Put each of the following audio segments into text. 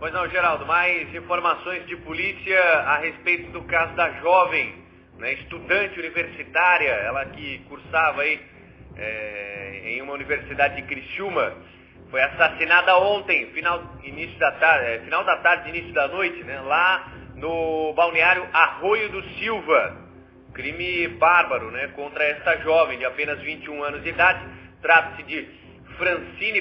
Pois não, Geraldo, mais informações de polícia a respeito do caso da jovem, né, estudante universitária, ela que cursava aí em uma universidade de Criciúma, foi assassinada ontem, final da tarde, início da noite, né, lá no balneário Arroio do Silva. Crime bárbaro, né, contra esta jovem de apenas 21 anos de idade. Trata-se de Francine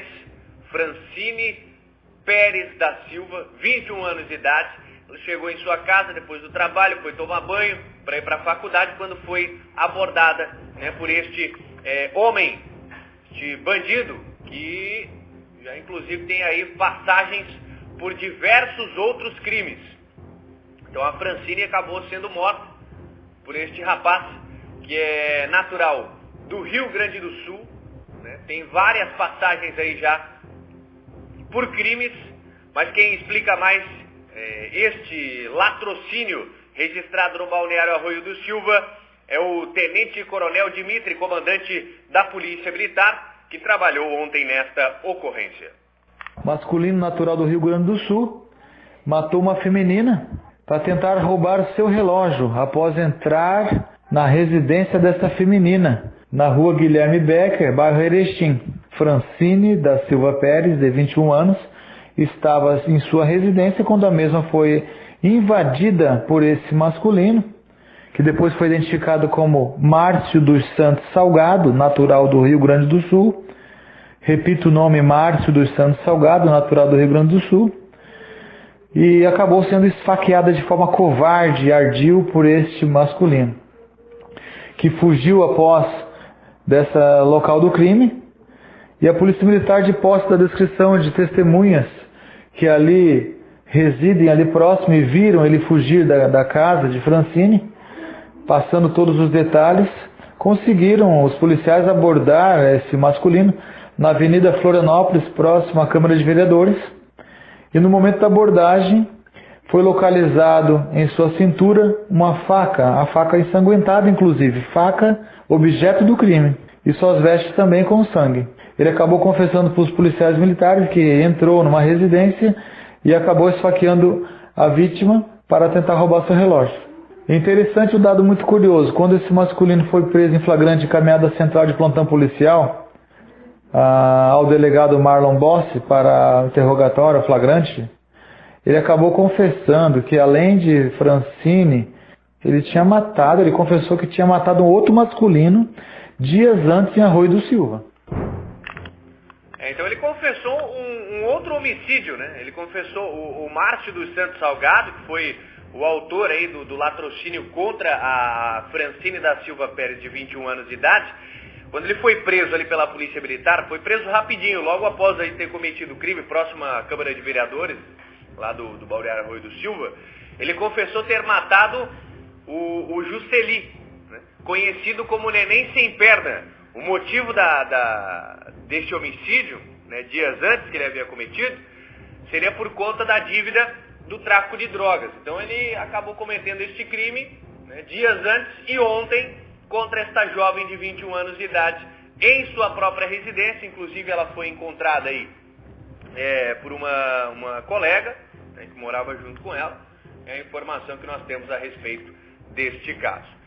Pérez da Silva, 21 anos de idade. Ela chegou em sua casa depois do trabalho, foi tomar banho para ir para a faculdade, quando foi abordada, né, por este homem, este bandido, que já inclusive tem aí passagens por diversos outros crimes. Então a Francine acabou sendo morta por este rapaz, que é natural do Rio Grande do Sul, né? Tem várias passagens aí já por crimes, mas quem explica mais este latrocínio registrado no balneário Arroio do Silva é o Tenente Coronel Dimitri, comandante da Polícia Militar, que trabalhou ontem nesta ocorrência. Masculino natural do Rio Grande do Sul matou uma feminina para tentar roubar seu relógio após entrar na residência dessa feminina, na rua Guilherme Becker, bairro Erechim. Francine da Silva Pérez, de 21 anos, estava em sua residência quando a mesma foi invadida por esse masculino, que depois foi identificado como Márcio dos Santos Salgado, natural do Rio Grande do Sul. Repito o nome, Márcio dos Santos Salgado, natural do Rio Grande do Sul. E acabou sendo esfaqueada de forma covarde e ardil por este masculino, que fugiu após dessa local do crime. E a Polícia Militar, de posse da descrição de testemunhas que ali residem ali próximo e viram ele fugir da casa de Francine, passando todos os detalhes, conseguiram os policiais abordar esse masculino na Avenida Florianópolis, próximo à Câmara de Vereadores. E no momento da abordagem foi localizado em sua cintura uma faca, a faca ensanguentada inclusive, faca objeto do crime, e suas vestes também com sangue. Ele acabou confessando para os policiais militares que entrou numa residência e acabou esfaqueando a vítima para tentar roubar seu relógio. É interessante, um dado muito curioso: quando esse masculino foi preso em flagrante e encaminhado à central de plantão policial, ao delegado Marlon Bossi para interrogatório flagrante, ele acabou confessando que, além de Francine, ele confessou que tinha matado um outro masculino dias antes em Arroio do Silva. Então ele confessou um outro homicídio, né? Ele confessou o Márcio dos Santos Salgado, que foi o autor aí do latrocínio contra a Francine da Silva Pérez, de 21 anos de idade. Quando ele foi preso ali pela Polícia Militar, foi preso rapidinho, logo após aí ter cometido o crime, próximo à Câmara de Vereadores, lá do balneário Arroio do Silva. Ele confessou ter matado o Jusceli, né, conhecido como Neném Sem Perna. O motivo deste homicídio, né, dias antes que ele havia cometido, seria por conta da dívida do tráfico de drogas. Então ele acabou cometendo este crime, né, dias antes e ontem, contra esta jovem de 21 anos de idade, em sua própria residência. Inclusive ela foi encontrada aí por uma colega, né, que morava junto com ela. É a informação que nós temos a respeito deste caso.